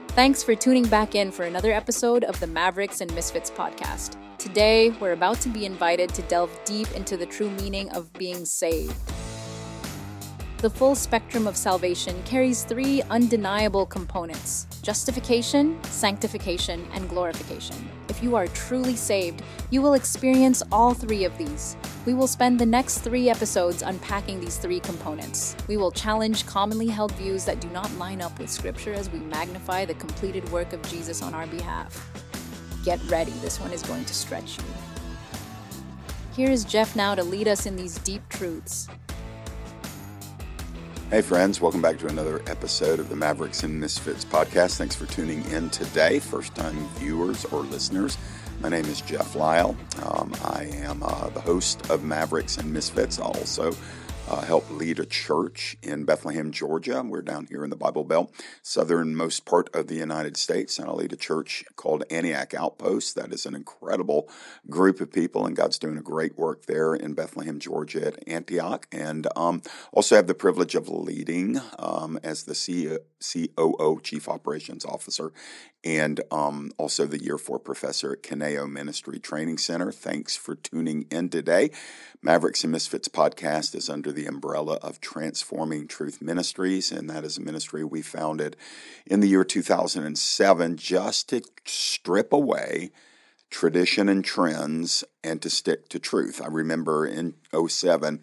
Thanks for tuning back in for another episode of the Mavericks and Misfits podcast. Today, we're about to be invited to delve deep into the true meaning of being saved. The full spectrum of salvation carries three undeniable components: justification, sanctification, and glorification. If you are truly saved, you will experience all three of these. We will spend the next 3 episodes unpacking these 3 components. We will challenge commonly held views that do not line up with Scripture as we magnify the completed work of Jesus on our behalf. Get ready, this one is going to stretch you. Here is Jeff now to lead us in these deep truths. Hey friends, welcome back to another episode of the Mavericks and Misfits podcast. Thanks for tuning in today. First-time viewers or listeners, my name is Jeff Lyle. I am the host of Mavericks and Misfits. I also help lead a church in Bethlehem, Georgia. We're down here in the Bible Belt, southernmost part of the United States, and I lead a church called Antioch Outpost. That is an incredible group of people, and God's doing a great work there in Bethlehem, Georgia at Antioch. And also have the privilege of leading as the COO, Chief Operations Officer, and also the Year 4 professor at Kaneo Ministry Training Center. Thanks for tuning in today. Mavericks and Misfits podcast is under the umbrella of Transforming Truth Ministries, and that is a ministry we founded in the year 2007 just to strip away tradition and trends and to stick to truth. I remember in 2007,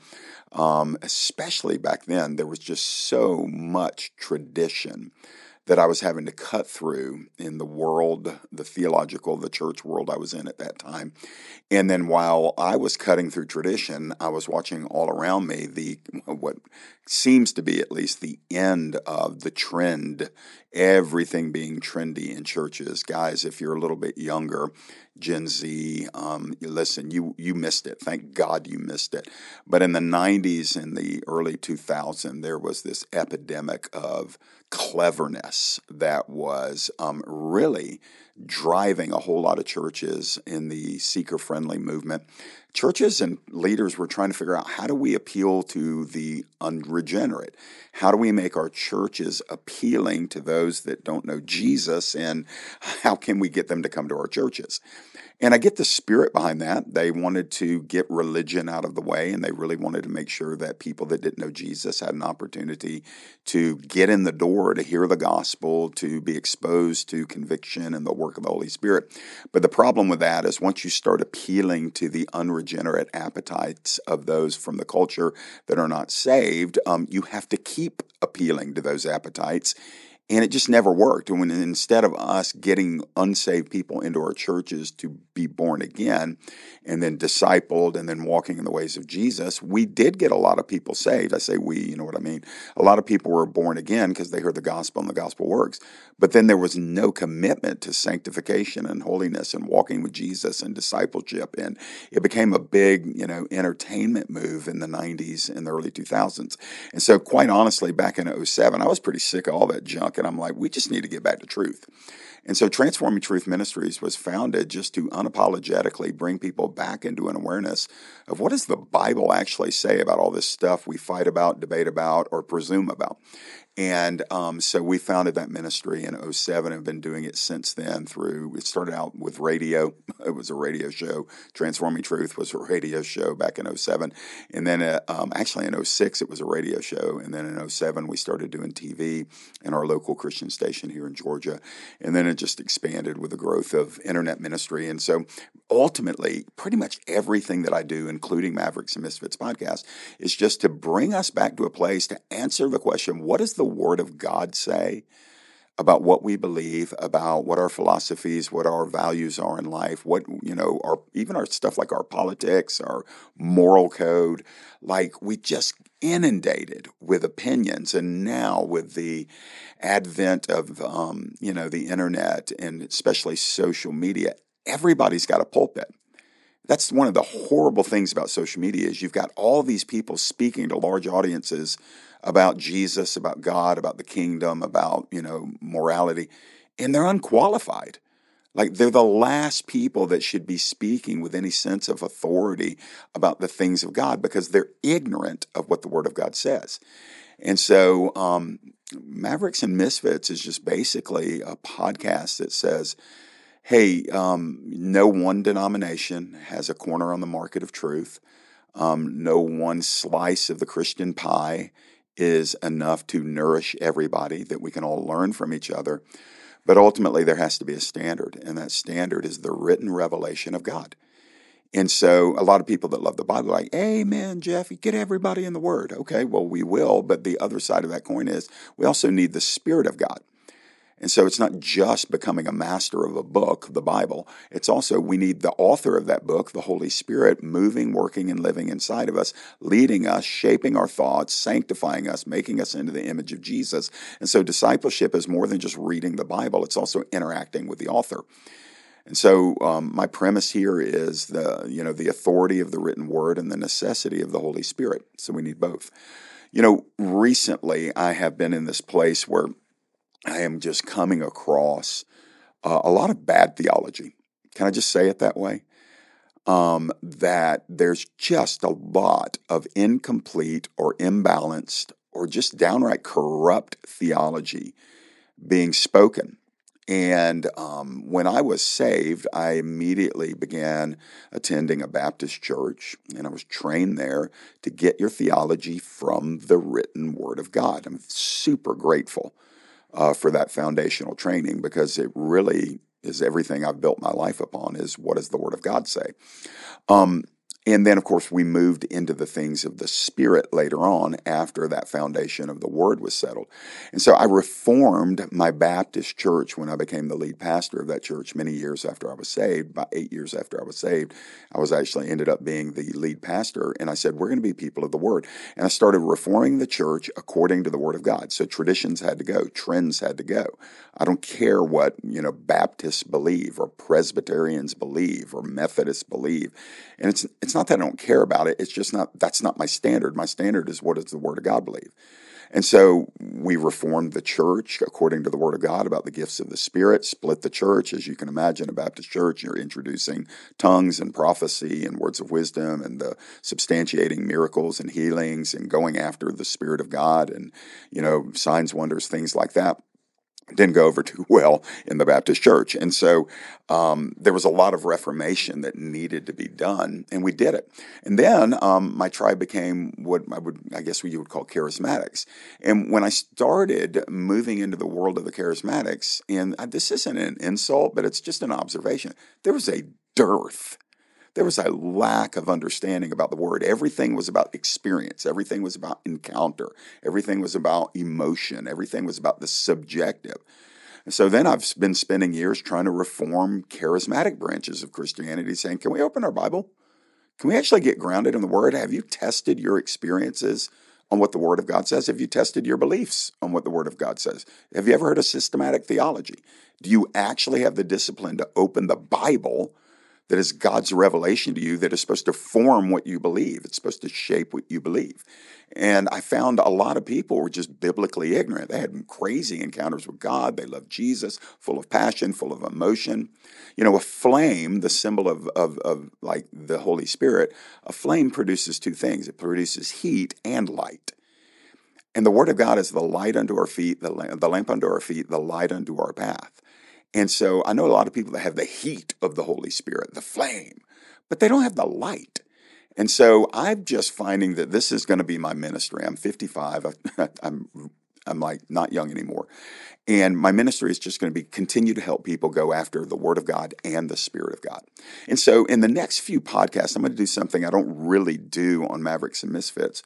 especially back then, there was just so much tradition that I was having to cut through in the world, the theological, the church world I was in at that time. And then while I was cutting through tradition, I was watching all around me what seems to be at least the end of the trend, everything being trendy in churches. Guys, if you're a little bit younger, Gen Z, listen, you missed it. Thank God you missed it. But in the 90s and the early 2000s, there was this epidemic of cleverness that was really driving a whole lot of churches in the seeker-friendly movement. Churches and leaders were trying to figure out, how do we appeal to the unregenerate? How do we make our churches appealing to those that don't know Jesus? And how can we get them to come to our churches? And I get the spirit behind that. They wanted to get religion out of the way, and they really wanted to make sure that people that didn't know Jesus had an opportunity to get in the door, to hear the gospel, to be exposed to conviction and the work of the Holy Spirit. But the problem with that is once you start appealing to the unregenerate appetites of those from the culture that are not saved, you have to keep appealing to those appetites. And it just never worked. And when instead of us getting unsaved people into our churches to be born again and then discipled and then walking in the ways of Jesus, we did get a lot of people saved. I say we, you know what I mean? A lot of people were born again because they heard the gospel and the gospel works. But then there was no commitment to sanctification and holiness and walking with Jesus and discipleship. And it became a big, entertainment move in the 90s and the early 2000s. And so quite honestly, back in 2007, I was pretty sick of all that junk. And I'm like, we just need to get back to truth. And so Transforming Truth Ministries was founded just to unapologetically bring people back into an awareness of what does the Bible actually say about all this stuff we fight about, debate about, or presume about. And so we founded that ministry in 2007 and have been doing it since then it started out with radio. It was a radio show. Transforming Truth was a radio show back in 2007. And then actually in 2006, it was a radio show. And then in 2007, we started doing TV in our local Christian station here in Georgia. And then it just expanded with the growth of internet ministry. And so ultimately, pretty much everything that I do, including Mavericks and Misfits podcast, is just to bring us back to a place to answer the question, what does the Word of God say about what we believe, about what our philosophies, what our values are in life, what, even our stuff like our politics, our moral code, like we just inundated with opinions. And now with the advent of, the internet and especially social media, everybody's got a pulpit. That's one of the horrible things about social media is you've got all these people speaking to large audiences about Jesus, about God, about the kingdom, about, morality, and they're unqualified. Like they're the last people that should be speaking with any sense of authority about the things of God because they're ignorant of what the Word of God says. And so Mavericks and Misfits is just basically a podcast that says, hey, no one denomination has a corner on the market of truth. No one slice of the Christian pie is enough to nourish everybody, that we can all learn from each other. But ultimately, there has to be a standard, and that standard is the written revelation of God. And so a lot of people that love the Bible are like, amen, Jeff, get everybody in the Word. Okay, well, we will, but the other side of that coin is we also need the Spirit of God. And so it's not just becoming a master of a book, the Bible. It's also we need the author of that book, the Holy Spirit, moving, working, and living inside of us, leading us, shaping our thoughts, sanctifying us, making us into the image of Jesus. And so discipleship is more than just reading the Bible. It's also interacting with the author. And so my premise here is the authority of the written word and the necessity of the Holy Spirit. So we need both. Recently I have been in this place where I am just coming across a lot of bad theology. Can I just say it that way? That there's just a lot of incomplete or imbalanced or just downright corrupt theology being spoken. And when I was saved, I immediately began attending a Baptist church, and I was trained there to get your theology from the written Word of God. I'm super grateful for that foundational training, because it really is everything I've built my life upon is what does the Word of God say? And then, of course, we moved into the things of the Spirit later on after that foundation of the Word was settled. And so I reformed my Baptist church when I became the lead pastor of that church many years after I was saved. About 8 years after I was saved, I was actually ended up being the lead pastor. And I said, we're going to be people of the Word. And I started reforming the church according to the Word of God. So traditions had to go. Trends had to go. I don't care what, Baptists believe or Presbyterians believe or Methodists believe. And it's not that I don't care about it. It's just that's not my standard. My standard is what does the Word of God believe? And so we reformed the church according to the Word of God about the gifts of the Spirit, split the church. As you can imagine, a Baptist church, you're introducing tongues and prophecy and words of wisdom and the substantiating miracles and healings and going after the Spirit of God and, signs, wonders, things like that. Didn't go over too well in the Baptist church. And so there was a lot of reformation that needed to be done, and we did it. And then my tribe became what I guess you would call charismatics. And when I started moving into the world of the charismatics, and this isn't an insult, but it's just an observation, there was a dearth. There was a lack of understanding about the Word. Everything was about experience. Everything was about encounter. Everything was about emotion. Everything was about the subjective. And so then I've been spending years trying to reform charismatic branches of Christianity, saying, can we open our Bible? Can we actually get grounded in the Word? Have you tested your experiences on what the Word of God says? Have you tested your beliefs on what the Word of God says? Have you ever heard of systematic theology? Do you actually have the discipline to open the Bible that is God's revelation to you that is supposed to form what you believe? It's supposed to shape what you believe. And I found a lot of people were just biblically ignorant. They had crazy encounters with God. They loved Jesus, full of passion, full of emotion. A flame, the symbol of like the Holy Spirit, a flame produces two things. It produces heat and light. And the Word of God is the light unto our feet, the lamp unto our feet, the light unto our path. And so I know a lot of people that have the heat of the Holy Spirit, the flame, but they don't have the light. And so I'm just finding that this is going to be my ministry. I'm 55. I'm like not young anymore. And my ministry is just going to continue to help people go after the Word of God and the Spirit of God. And so in the next few podcasts, I'm going to do something I don't really do on Mavericks and Misfits.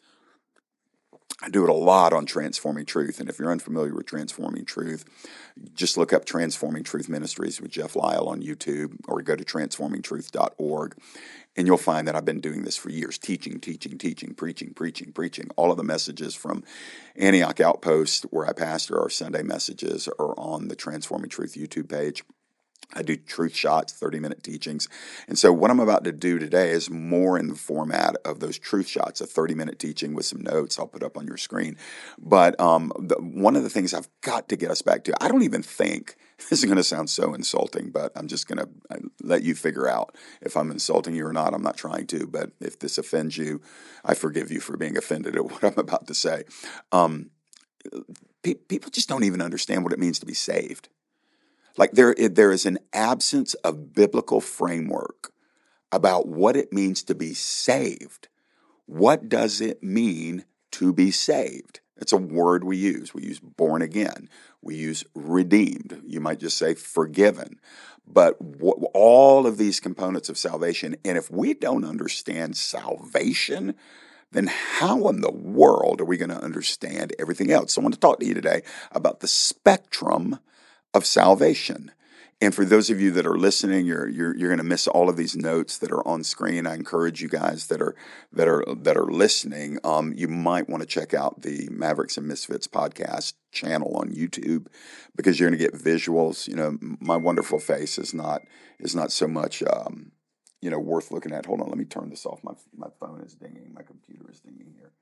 I do it a lot on Transforming Truth. And if you're unfamiliar with Transforming Truth, just look up Transforming Truth Ministries with Jeff Lyle on YouTube, or go to transformingtruth.org. And you'll find that I've been doing this for years, teaching, preaching. All of the messages from Antioch Outpost, where I pastor, our Sunday messages, are on the Transforming Truth YouTube page. I do truth shots, 30-minute teachings. And so what I'm about to do today is more in the format of those truth shots, a 30-minute teaching with some notes I'll put up on your screen. But one of the things I've got to get us back to, I don't even think, this is going to sound so insulting, but I'm just going to let you figure out if I'm insulting you or not. I'm not trying to, but if this offends you, I forgive you for being offended at what I'm about to say. people just don't even understand what it means to be saved. Like there is an absence of biblical framework about what it means to be saved. What does it mean to be saved? It's a word we use. We use born again. We use redeemed. You might just say forgiven. But all of these components of salvation, and if we don't understand salvation, then how in the world are we going to understand everything else? So I want to talk to you today about the spectrum of salvation. And for those of you that are listening, you're going to miss all of these notes that are on screen. I encourage you guys that are listening. You might want to check out the Mavericks and Misfits podcast channel on YouTube, because you're going to get visuals. You know, my wonderful face is not so much worth looking at. Hold on, let me turn this off. My phone is dinging. My computer is dinging here.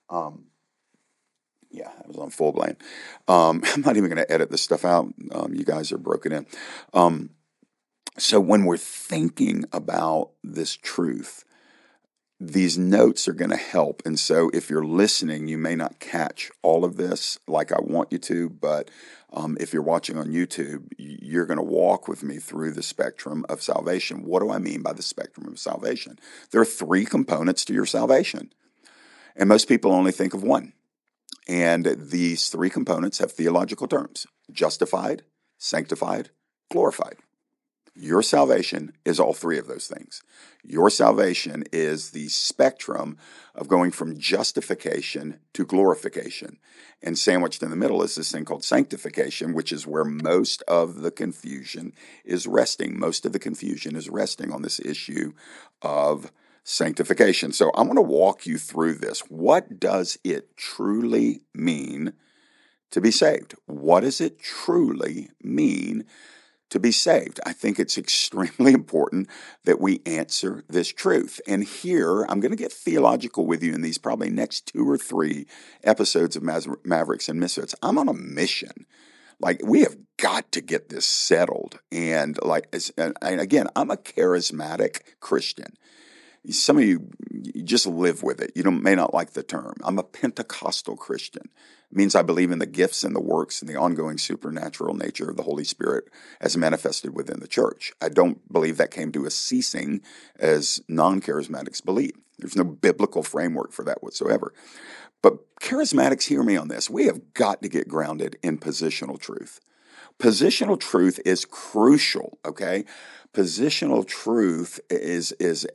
Yeah, I was on full blame. I'm not even going to edit this stuff out. You guys are broken in. So when we're thinking about this truth, these notes are going to help. And so if you're listening, you may not catch all of this like I want you to, but if you're watching on YouTube, you're going to walk with me through the spectrum of salvation. What do I mean by the spectrum of salvation? There are three components to your salvation, and most people only think of one. And these three components have theological terms: justified, sanctified, glorified. Your salvation is all three of those things. Your salvation is the spectrum of going from justification to glorification. And sandwiched in the middle is this thing called sanctification, which is where most of the confusion is resting. Most of the confusion is resting on this issue of sanctification. So I'm going to walk you through this. What does it truly mean to be saved? What does it truly mean to be saved? I think it's extremely important that we answer this truth. And here, I'm going to get theological with you in these probably next 2 or 3 episodes of Mavericks and Misfits. I'm on a mission. Like, we have got to get this settled. And again, I'm a charismatic Christian. Some of you just live with it. You may not like the term. I'm a Pentecostal Christian. It means I believe in the gifts and the works and the ongoing supernatural nature of the Holy Spirit as manifested within the church. I don't believe that came to a ceasing as non-charismatics believe. There's no biblical framework for that whatsoever. But charismatics, hear me on this. We have got to get grounded in positional truth. Positional truth is crucial, okay? Positional truth is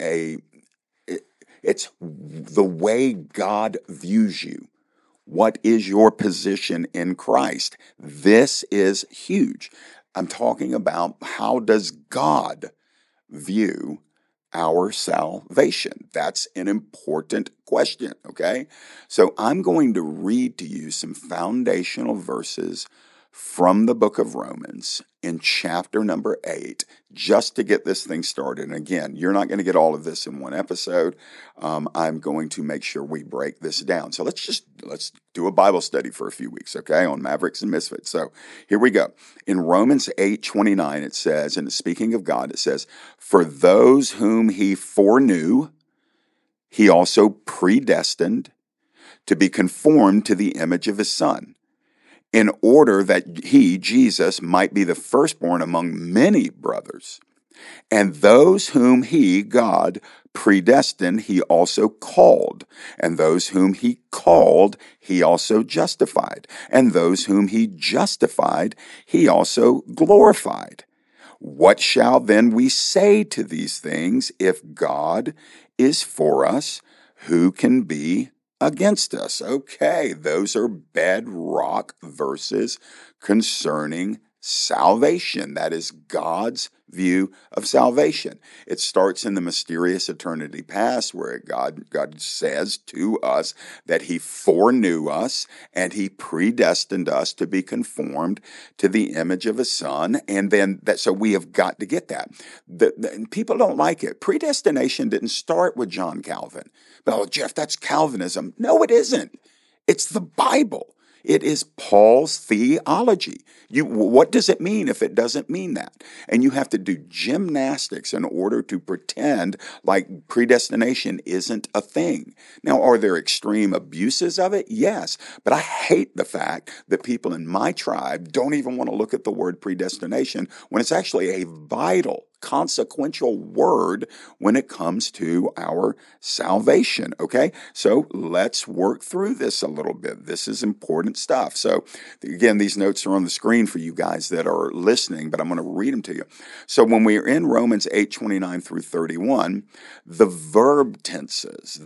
it's the way God views you. What is your position in Christ? This is huge. I'm talking about, how does God view our salvation? That's an important question, okay? So I'm going to read to you some foundational verses from the book of Romans in chapter number 8, just to get this thing started. And again, you're not going to get all of this in one episode. I'm going to make sure we break this down. So let's do a Bible study for a few weeks, okay, on Mavericks and Misfits. So here we go. In Romans 8:29, it says, and speaking of God, it says, "For those whom he foreknew, he also predestined to be conformed to the image of his Son, in order that he, Jesus, might be the firstborn among many brothers. And those whom he, God, predestined, he also called. And those whom he called, he also justified. And those whom he justified, he also glorified. What shall then we say to these things? If God is for us, who can be against us?" Okay, those are bedrock verses concerning salvation. That is God's view of salvation. It starts in the mysterious eternity past, where God says to us that he foreknew us and he predestined us to be conformed to the image of his Son. And then so we have got to get that. People don't like it. Predestination didn't start with John Calvin. Oh, Jeff, that's Calvinism. No, it isn't. It's the Bible. It is Paul's theology. What does it mean if it doesn't mean that? And you have to do gymnastics in order to pretend like predestination isn't a thing. Now, are there extreme abuses of it? Yes. But I hate the fact that people in my tribe don't even want to look at the word predestination when it's actually a vital, consequential word when it comes to our salvation, okay? So let's work through this a little bit. This is important stuff. So again, these notes are on the screen for you guys that are listening, but I'm going to read them to you. So when we are in Romans 8:29 through 31, the verb tenses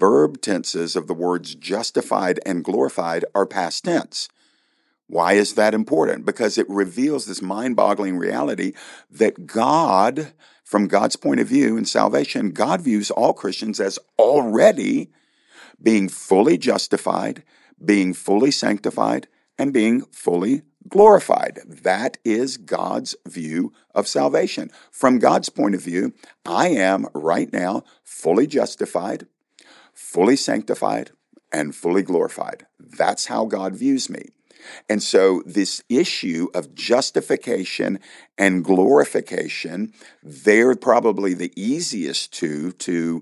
of the words justified and glorified are past tense. Why is that important? Because it reveals this mind-boggling reality that God, from God's point of view in salvation, God views all Christians as already being fully justified, being fully sanctified, and being fully glorified. That is God's view of salvation. From God's point of view, I am right now fully justified, fully sanctified, and fully glorified. That's how God views me. And so this issue of justification and glorification, they're probably the easiest to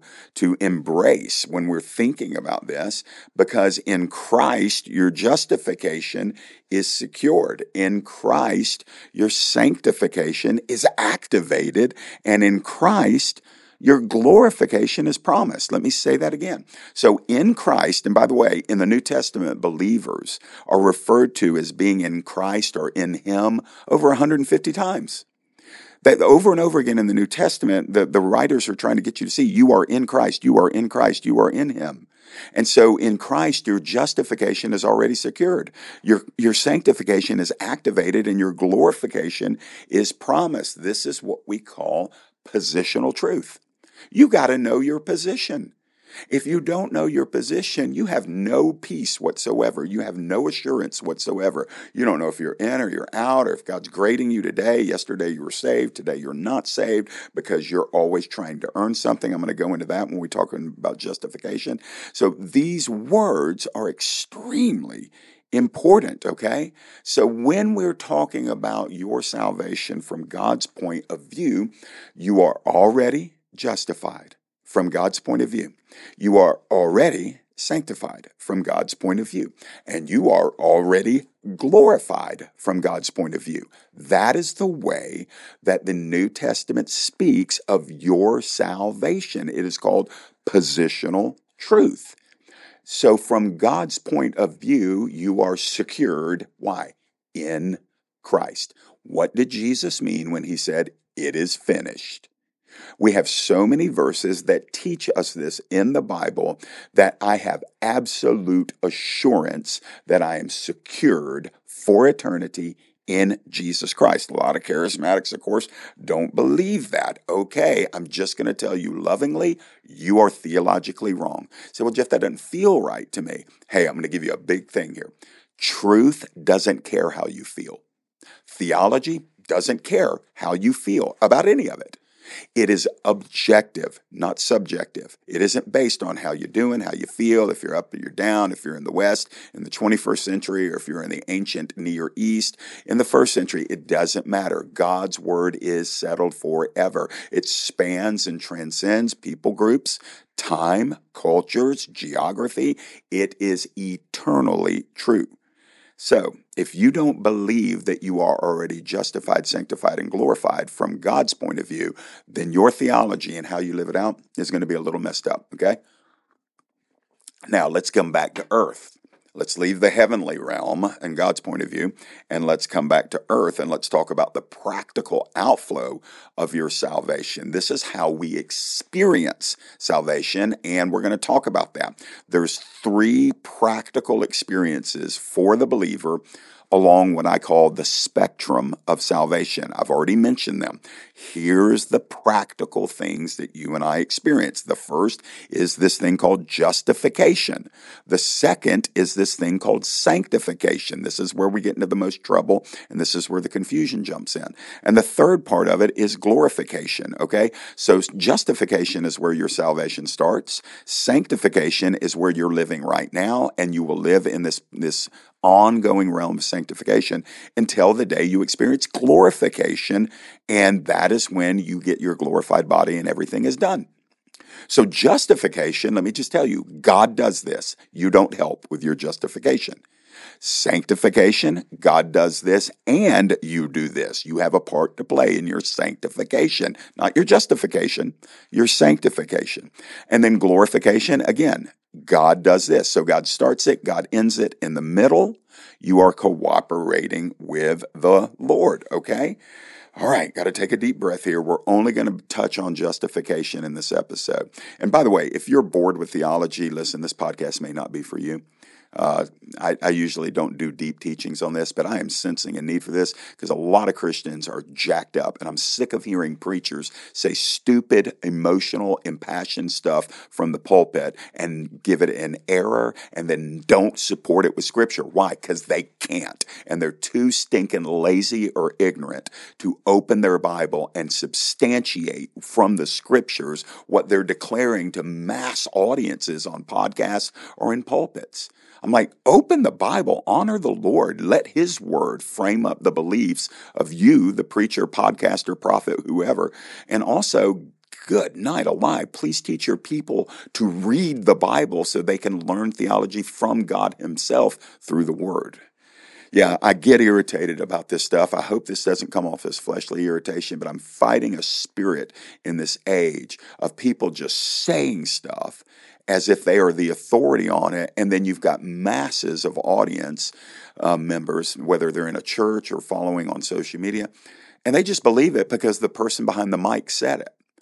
embrace when we're thinking about this, because in Christ, your justification is secured. In Christ, your sanctification is activated. And in Christ, your glorification is promised. Let me say that again. So in Christ, and by the way, in the New Testament, believers are referred to as being in Christ or in Him over 150 times. That over and over again in the New Testament, the writers are trying to get you to see you are in Christ, you are in Christ, you are in Him. And so in Christ, your justification is already secured. Your sanctification is activated and your glorification is promised. This is what we call positional truth. You got to know your position. If you don't know your position, you have no peace whatsoever. You have no assurance whatsoever. You don't know if you're in or you're out, or if God's grading you today. Yesterday you were saved. Today you're not saved because you're always trying to earn something. I'm going to go into that when we're talking about justification. So these words are extremely important, okay? So when we're talking about your salvation from God's point of view, you are already justified from God's point of view. You are already sanctified from God's point of view. And you are already glorified from God's point of view. That is the way that the New Testament speaks of your salvation. It is called positional truth. So from God's point of view, you are secured. Why? In Christ. What did Jesus mean when He said, "It is finished"? We have so many verses that teach us this in the Bible that I have absolute assurance that I am secured for eternity in Jesus Christ. A lot of charismatics, of course, don't believe that. Okay, I'm just going to tell you lovingly, you are theologically wrong. So, well, Jeff, that doesn't feel right to me. Hey, I'm going to give you a big thing here. Truth doesn't care how you feel. Theology doesn't care how you feel about any of it. It is objective, not subjective. It isn't based on how you're doing, how you feel, if you're up or you're down, if you're in the West in the 21st century, or if you're in the ancient Near East in the first century. It doesn't matter. God's word is settled forever. It spans and transcends people groups, time, cultures, geography. It is eternally true. So, if you don't believe that you are already justified, sanctified, and glorified from God's point of view, then your theology and how you live it out is going to be a little messed up, okay? Now, let's come back to earth. Let's leave the heavenly realm and God's point of view, and let's come back to earth, and let's talk about the practical outflow of your salvation. This is how we experience salvation, and we're going to talk about that. There's 3 practical experiences for the believer along what I call the spectrum of salvation. I've already mentioned them. Here's the practical things that you and I experience. The first is this thing called justification. The second is this this thing called sanctification. This is where we get into the most trouble, and this is where the confusion jumps in. And the third part of it is glorification, okay? So justification is where your salvation starts. Sanctification is where you're living right now, and you will live in this ongoing realm of sanctification until the day you experience glorification, and that is when you get your glorified body and everything is done. So justification, let me just tell you, God does this. You don't help with your justification. Sanctification, God does this and you do this. You have a part to play in your sanctification, not your justification, your sanctification. And then glorification, again, God does this. So God starts it, God ends it. In the middle, you are cooperating with the Lord, okay? All right, got to take a deep breath here. We're only going to touch on justification in this episode. And by the way, if you're bored with theology, listen, this podcast may not be for you. I usually don't do deep teachings on this, but I am sensing a need for this because a lot of Christians are jacked up, and I'm sick of hearing preachers say stupid, emotional, impassioned stuff from the pulpit and give it an error and then don't support it with Scripture. Why? Because they can't, and they're too stinking lazy or ignorant to open their Bible and substantiate from the Scriptures what they're declaring to mass audiences on podcasts or in pulpits. I'm like, open the Bible, honor the Lord, let His word frame up the beliefs of you, the preacher, podcaster, prophet, whoever. And also, good night alive, please teach your people to read the Bible so they can learn theology from God Himself through the word. Yeah, I get irritated about this stuff. I hope this doesn't come off as fleshly irritation, but I'm fighting a spirit in this age of people just saying stuff as if they are the authority on it, and then you've got masses of audience members, whether they're in a church or following on social media, and they just believe it because the person behind the mic said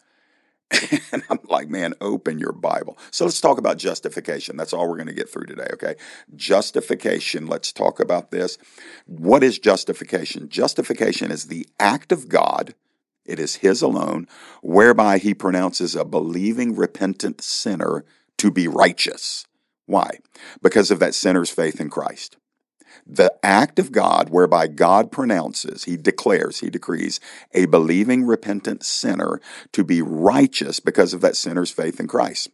it. And I'm like, man, open your Bible. So let's talk about justification. That's all we're going to get through today, okay? Justification, let's talk about this. What is justification? Justification is the act of God, it is His alone, whereby He pronounces a believing, repentant sinner to be righteous. Why? Because of that sinner's faith in Christ. The act of God whereby God pronounces, He declares, He decrees a believing, repentant sinner to be righteous because of that sinner's faith in Christ.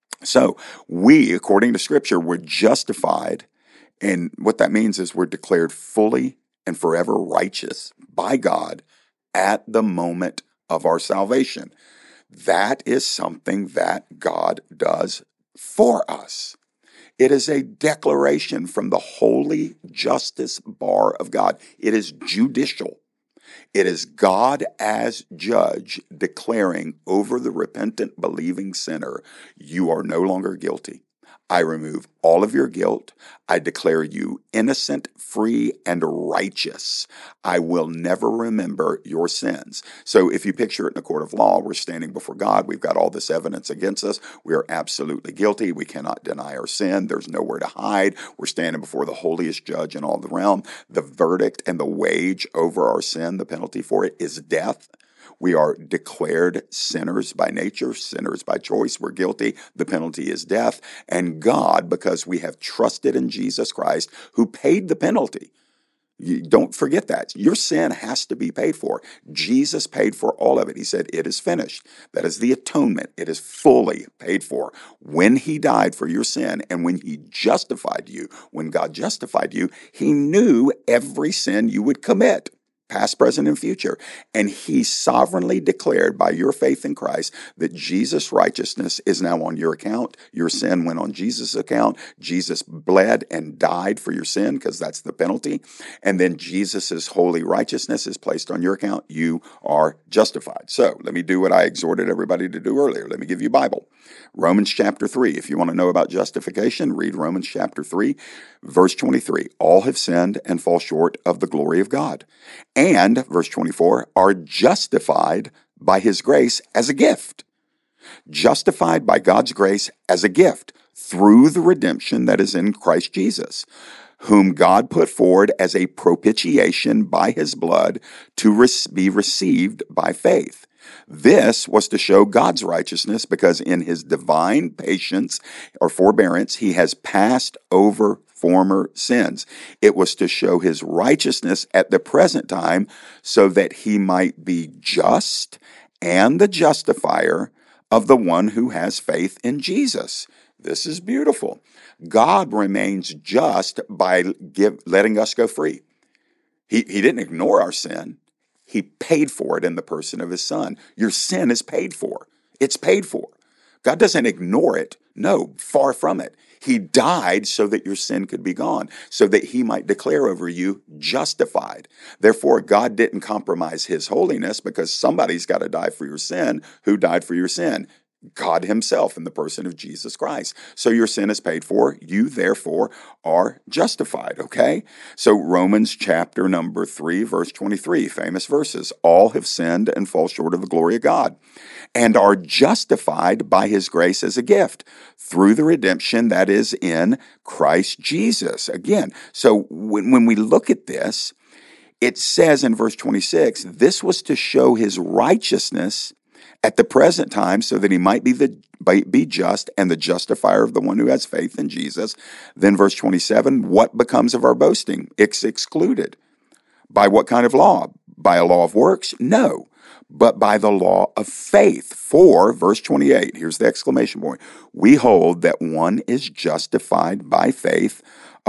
So we, according to Scripture, were justified, and what that means is we're declared fully and forever righteous by God at the moment of our salvation. That is something that God does for us. It is a declaration from the holy justice bar of God. It is judicial. It is God as judge declaring over the repentant, believing sinner, you are no longer guilty. I remove all of your guilt. I declare you innocent, free, and righteous. I will never remember your sins. So if you picture it in a court of law, we're standing before God. We've got all this evidence against us. We are absolutely guilty. We cannot deny our sin. There's nowhere to hide. We're standing before the holiest judge in all the realm. The verdict and the wage over our sin, the penalty for it, is death. We are declared sinners by nature, sinners by choice. We're guilty. The penalty is death. And God, because we have trusted in Jesus Christ, who paid the penalty. You don't forget that. Your sin has to be paid for. Jesus paid for all of it. He said, it is finished. That is the atonement. It is fully paid for. When He died for your sin and when He justified you, when God justified you, He knew every sin you would commit. Past, present, and future. And He sovereignly declared by your faith in Christ that Jesus' righteousness is now on your account. Your sin went on Jesus' account. Jesus bled and died for your sin because that's the penalty. And then Jesus' holy righteousness is placed on your account. You are justified. So let me do what I exhorted everybody to do earlier. Let me give you a Bible. Romans chapter 3. If you want to know about justification, read Romans chapter 3, verse 23. All have sinned and fall short of the glory of God. And, verse 24, are justified by His grace as a gift. Justified by God's grace as a gift through the redemption that is in Christ Jesus, whom God put forward as a propitiation by His blood to be received by faith. This was to show God's righteousness because in His divine patience or forbearance, He has passed over former sins. It was to show his righteousness at the present time so that he might be just and the justifier of the one who has faith in Jesus. This is beautiful. God remains just by letting us go free. He didn't ignore our sin. He paid for it in the person of his son. Your sin is paid for. It's paid for. God doesn't ignore it. No, far from it. He died so that your sin could be gone, so that he might declare over you justified. Therefore, God didn't compromise his holiness because somebody's got to die for your sin. Who died for your sin? God himself in the person of Jesus Christ. So your sin is paid for. You, therefore, are justified, okay? So Romans chapter number 3, verse 23, famous verses. All have sinned and fall short of the glory of God and are justified by his grace as a gift through the redemption that is in Christ Jesus. Again, so when we look at this, it says in verse 26, this was to show his righteousness at the present time so that he might be just and the justifier of the one who has faith in Jesus. Then verse 27, what becomes of our boasting? It's excluded. By what kind of law? By a law of works? No, but by the law of faith. For, verse 28, here's the exclamation point, we hold that one is justified by faith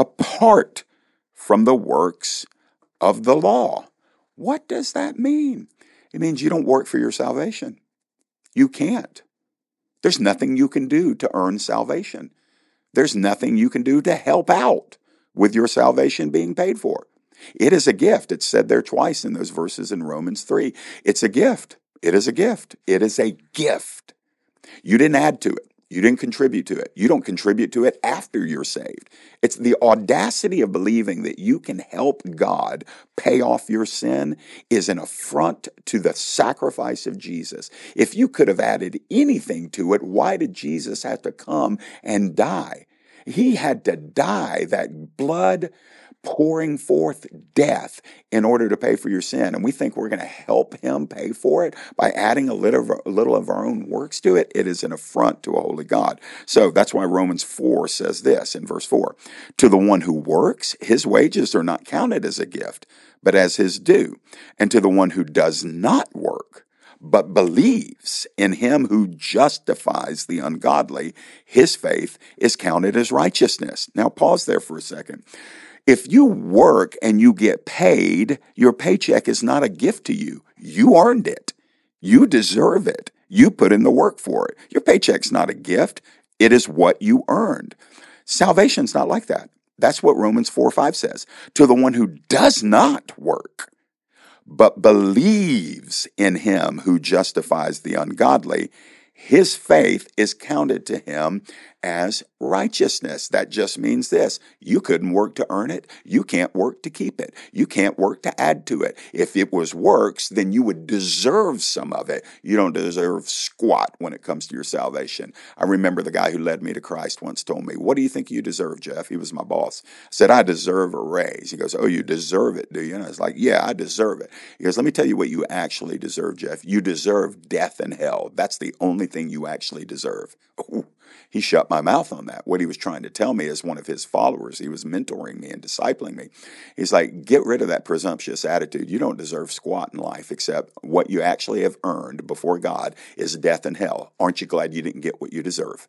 apart from the works of the law. What does that mean? It means you don't work for your salvation. You can't. There's nothing you can do to earn salvation. There's nothing you can do to help out with your salvation being paid for. It is a gift. It's said there twice in those verses in Romans 3. It's a gift. It is a gift. It is a gift. You didn't add to it. You didn't contribute to it. You don't contribute to it after you're saved. It's the audacity of believing that you can help God pay off your sin is an affront to the sacrifice of Jesus. If you could have added anything to it, why did Jesus have to come and die? He had to die, that blood pouring forth death in order to pay for your sin. And we think we're going to help him pay for it by adding a little of our own works to it. It is an affront to a holy God. So that's why Romans 4 says this in verse 4. To the one who works, his wages are not counted as a gift, but as his due. And to the one who does not work, but believes in him who justifies the ungodly, his faith is counted as righteousness. Now pause there for a second. If you work and you get paid, your paycheck is not a gift to you. You earned it. You deserve it. You put in the work for it. Your paycheck's not a gift. It is what you earned. Salvation's not like that. That's what Romans 4:5 says. To the one who does not work, but believes in him who justifies the ungodly, his faith is counted to him as righteousness. That just means this. You couldn't work to earn it. You can't work to keep it. You can't work to add to it. If it was works, then you would deserve some of it. You don't deserve squat when it comes to your salvation. I remember the guy who led me to Christ once told me, what do you think you deserve, Jeff? He was my boss. I said, I deserve a raise. He goes, oh, you deserve it, do you? And I was like, yeah, I deserve it. He goes, let me tell you what you actually deserve, Jeff. You deserve death and hell. That's the only thing you actually deserve. Ooh. He shut my mouth on that. What he was trying to tell me as one of his followers, he was mentoring me and discipling me. He's like, get rid of that presumptuous attitude. You don't deserve squat in life except what you actually have earned before God is death and hell. Aren't you glad you didn't get what you deserve?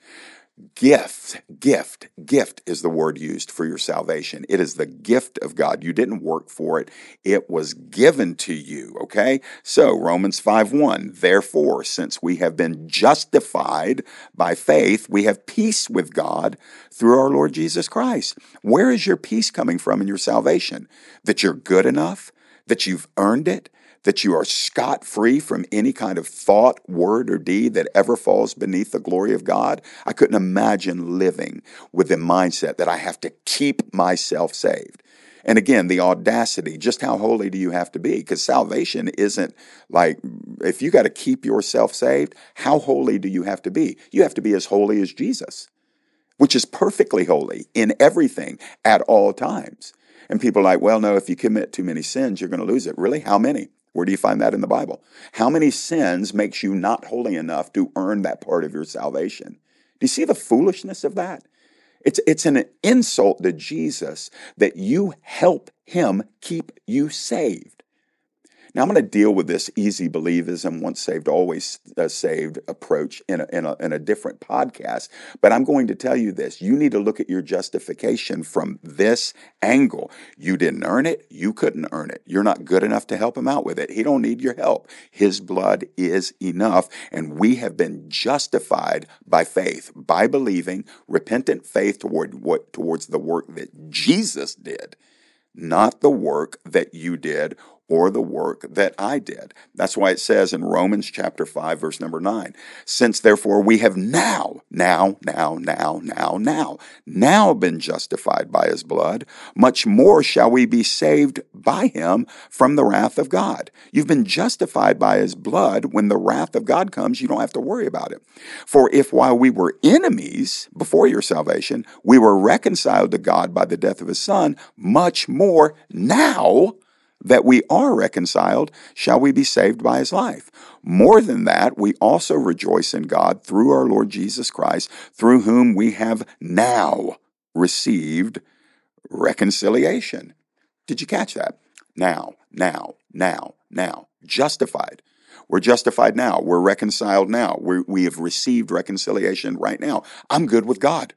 Gift is the word used for your salvation. It is the gift of God. You didn't work for it. It was given to you, okay? So Romans 5:1, therefore, since we have been justified by faith, we have peace with God through our Lord Jesus Christ. Where is your peace coming from in your salvation? That you're good enough? That you've earned it? That you are scot-free from any kind of thought, word, or deed that ever falls beneath the glory of God? I couldn't imagine living with the mindset that I have to keep myself saved. And again, the audacity, just how holy do you have to be? Because salvation isn't like, if you got to keep yourself saved, how holy do you have to be? You have to be as holy as Jesus, which is perfectly holy in everything at all times. And people are like, well, no, if you commit too many sins, you're going to lose it. Really? How many? Where do you find that in the Bible? How many sins makes you not holy enough to earn that part of your salvation? Do you see the foolishness of that? It's an insult to Jesus that you help him keep you saved. Now, I'm going to deal with this easy believism, once saved, always saved approach in a different podcast. But I'm going to tell you this. You need to look at your justification from this angle. You didn't earn it. You couldn't earn it. You're not good enough to help him out with it. He don't need your help. His blood is enough. And we have been justified by faith, by believing, repentant faith towards the work that Jesus did, not the work that you did or the work that I did. That's why it says in Romans chapter 5, verse number 9, since therefore we have now been justified by his blood, much more shall we be saved by him from the wrath of God. You've been justified by his blood. When the wrath of God comes, you don't have to worry about it. For if while we were enemies before your salvation, we were reconciled to God by the death of his son, much more now that we are reconciled, shall we be saved by his life. More than that, we also rejoice in God through our Lord Jesus Christ, through whom we have now received reconciliation. Did you catch that? Now. Justified. We're justified now. We're reconciled now. We have received reconciliation right now. I'm good with God.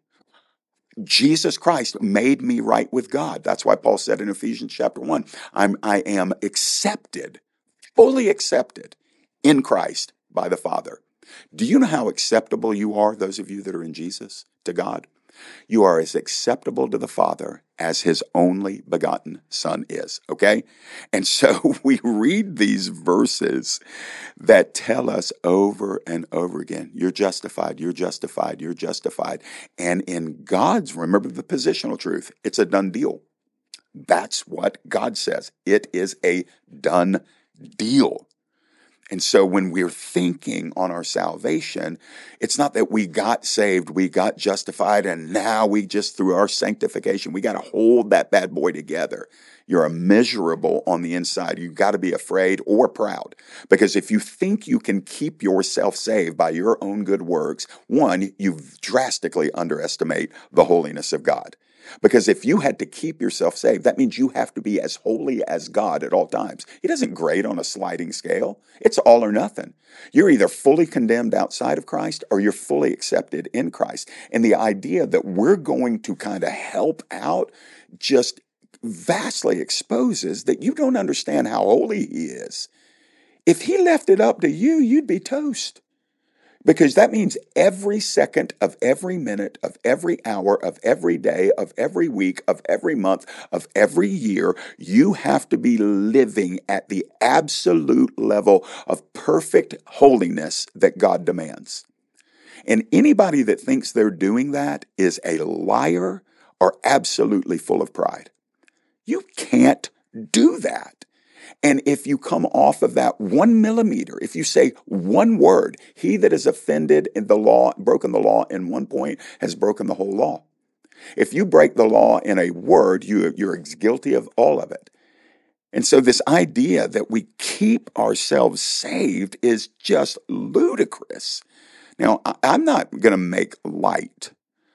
Jesus Christ made me right with God. That's why Paul said in Ephesians chapter 1, I am accepted, fully accepted in Christ by the Father. Do you know how acceptable you are, those of you that are in Jesus, to God? You are as acceptable to the Father as his only begotten Son is, okay? And so we read these verses that tell us over and over again, you're justified, you're justified, you're justified. And in God's, remember the positional truth, it's a done deal. That's what God says. It is a done deal. And so when we're thinking on our salvation, it's not that we got saved, we got justified, and now we just, through our sanctification, we got to hold that bad boy together. You're miserable on the inside. You've got to be afraid or proud. Because if you think you can keep yourself saved by your own good works, one, you drastically underestimate the holiness of God. Because if you had to keep yourself saved, that means you have to be as holy as God at all times. He doesn't grade on a sliding scale. It's all or nothing. You're either fully condemned outside of Christ or you're fully accepted in Christ. And the idea that we're going to kind of help out just vastly exposes that you don't understand how holy he is. If he left it up to you, you'd be toast. Because that means every second of every minute of every hour of every day of every week of every month of every year, you have to be living at the absolute level of perfect holiness that God demands. And anybody that thinks they're doing that is a liar or absolutely full of pride. You can't do that. And if you come off of that 1 millimeter, if you say one word, he that is offended in the law, broken the law in one point, has broken the whole law. If you break the law in a word, you're guilty of all of it. And so this idea that we keep ourselves saved is just ludicrous. Now, I'm not going to make light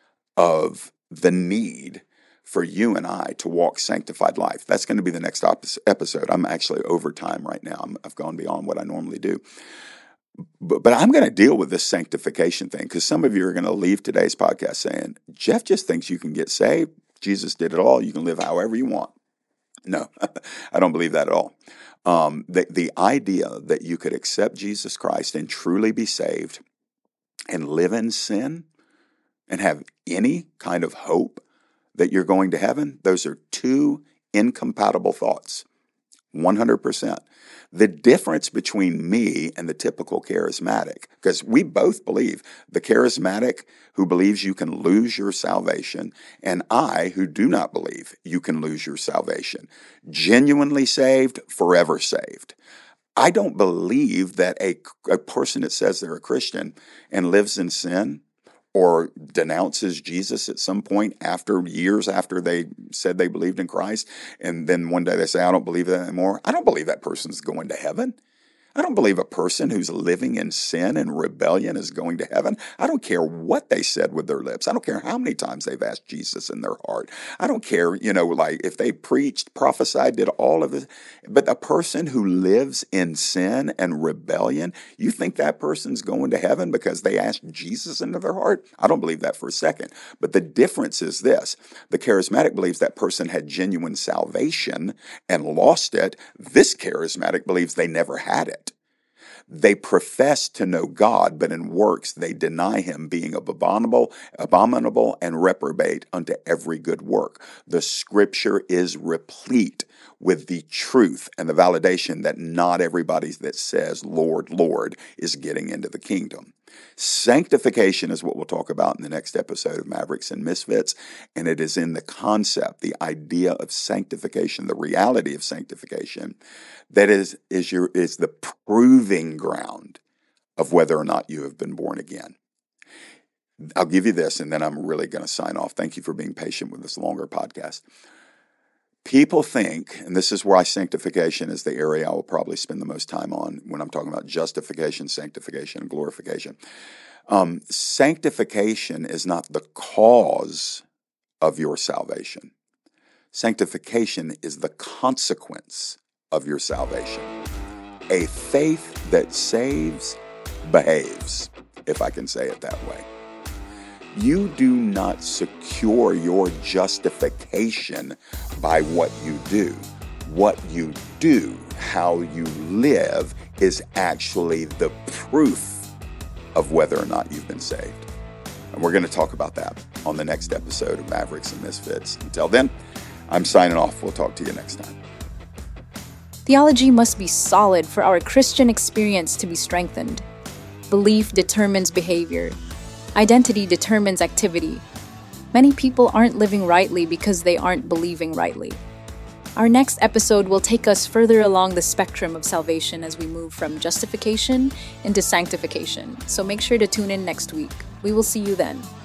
of the need for you and I to walk sanctified life. That's going to be the next episode. I'm actually over time right now. I've gone beyond what I normally do. But I'm going to deal with this sanctification thing because some of you are going to leave today's podcast saying, Jeff just thinks you can get saved. Jesus did it all. You can live however you want. No, I don't believe that at all. The idea that you could accept Jesus Christ and truly be saved and live in sin and have any kind of hope that you're going to heaven, those are two incompatible thoughts, 100%. The difference between me and the typical charismatic, because we both believe, the charismatic who believes you can lose your salvation, and I who do not believe you can lose your salvation. Genuinely saved, forever saved. I don't believe that a person that says they're a Christian and lives in sin or denounces Jesus at some point years after they said they believed in Christ, and then one day they say, I don't believe that anymore. I don't believe that person's going to heaven. I don't believe a person who's living in sin and rebellion is going to heaven. I don't care what they said with their lips. I don't care how many times they've asked Jesus in their heart. I don't care, like if they preached, prophesied, did all of it. But a person who lives in sin and rebellion, you think that person's going to heaven because they asked Jesus into their heart? I don't believe that for a second. But the difference is this. The charismatic believes that person had genuine salvation and lost it. This charismatic believes they never had it. They profess to know God, but in works they deny him, being abominable, and reprobate unto every good work. The scripture is replete with the truth and the validation that not everybody that says, Lord, Lord, is getting into the kingdom. Sanctification is what we'll talk about in the next episode of Mavericks and Misfits, and it is in the concept, the idea of sanctification, the reality of sanctification, that is the proving ground of whether or not you have been born again. I'll give you this, and then I'm really going to sign off. Thank you for being patient with this longer podcast. People think, and this is why sanctification is the area I will probably spend the most time on when I'm talking about justification, sanctification, and glorification. Sanctification is not the cause of your salvation. Sanctification is the consequence of your salvation. A faith that saves behaves, if I can say it that way. You do not secure your justification by what you do. What you do, how you live, is actually the proof of whether or not you've been saved. And we're going to talk about that on the next episode of Mavericks and Misfits. Until then, I'm signing off. We'll talk to you next time. Theology must be solid for our Christian experience to be strengthened. Belief determines behavior. Identity determines activity. Many people aren't living rightly because they aren't believing rightly. Our next episode will take us further along the spectrum of salvation as we move from justification into sanctification. So make sure to tune in next week. We will see you then.